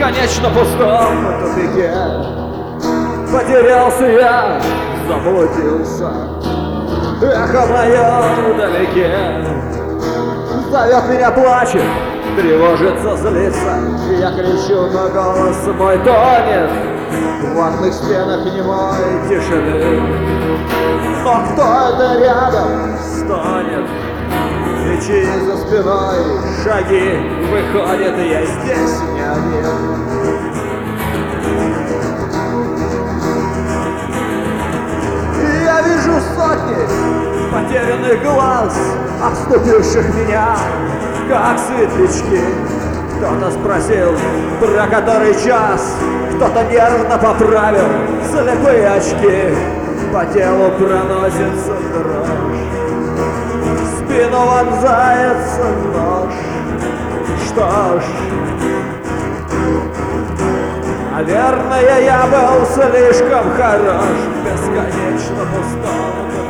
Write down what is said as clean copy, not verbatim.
бесконечно пустом тупике. Потерялся я, заблудился, эхо мое вдалеке. Зовет меня, плачет, тревожится, злится. Я кричу, но голос мой тонет в ватных стенах немой тишины. Но кто это рядом стонет? И чьи за спиной шаги выходят, и я здесь не один. И я вижу сотни потерянных глаз, обступивших меня, как светлячки. Кто-то спросил, про который час, кто-то нервно поправил слепые очки. По телу проносится дрожь, в спину вонзается нож. Что ж, наверное, я был слишком хорош в бесконечно пустом